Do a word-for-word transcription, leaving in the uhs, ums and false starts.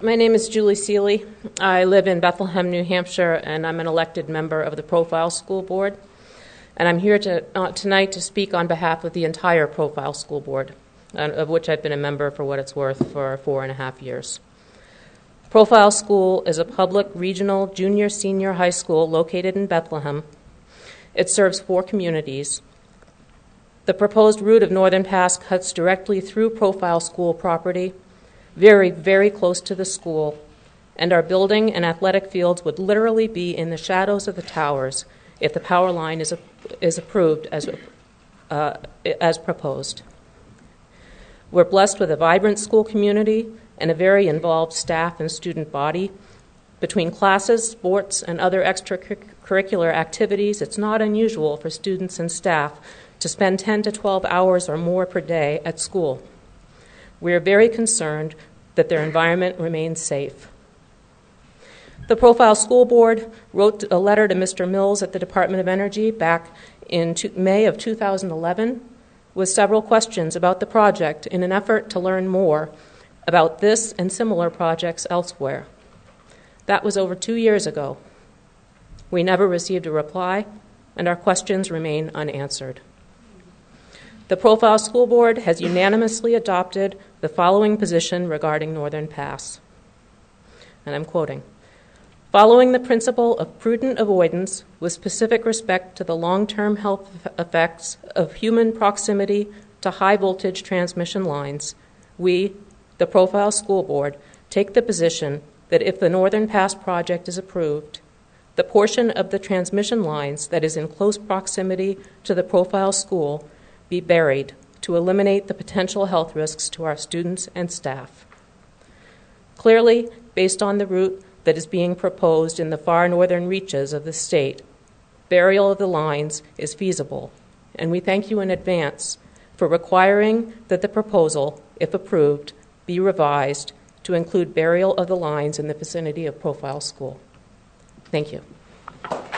My name is Julie Seeley. I live in Bethlehem, New Hampshire, and I'm an elected member of the Profile School Board. And I'm here to, uh, tonight to speak on behalf of the entire Profile School Board, uh, of which I've been a member, for what it's worth, for four and a half years. Profile School is a public regional junior senior high school located in Bethlehem. It serves four communities. The proposed route of Northern Pass cuts directly through Profile School property, very, very close to the school, and our building and athletic fields would literally be in the shadows of the towers if the power line is, is approved as, uh, as proposed. We're blessed with a vibrant school community and a very involved staff and student body. Between classes, sports, and other extracurricular activities, it's not unusual for students and staff to spend ten to twelve hours or more per day at school. We are very concerned that their environment remains safe. The Profile School Board wrote a letter to Mister Mills at the Department of Energy back in May of two thousand eleven with several questions about the project in an effort to learn more about this and similar projects elsewhere. That was over two years ago. We never received a reply, and our questions remain unanswered. The Profile School Board has unanimously adopted the following position regarding Northern Pass, and I'm quoting, "Following the principle of prudent avoidance with specific respect to the long-term health effects of human proximity to high-voltage transmission lines, we, the Profile School Board, take the position that if the Northern Pass project is approved, the portion of the transmission lines that is in close proximity to the Profile School be buried to eliminate the potential health risks to our students and staff. Clearly, based on the route that is being proposed in the far northern reaches of the state, burial of the lines is feasible, and we thank you in advance for requiring that the proposal, if approved, be revised to include burial of the lines in the vicinity of Profile School. Thank you.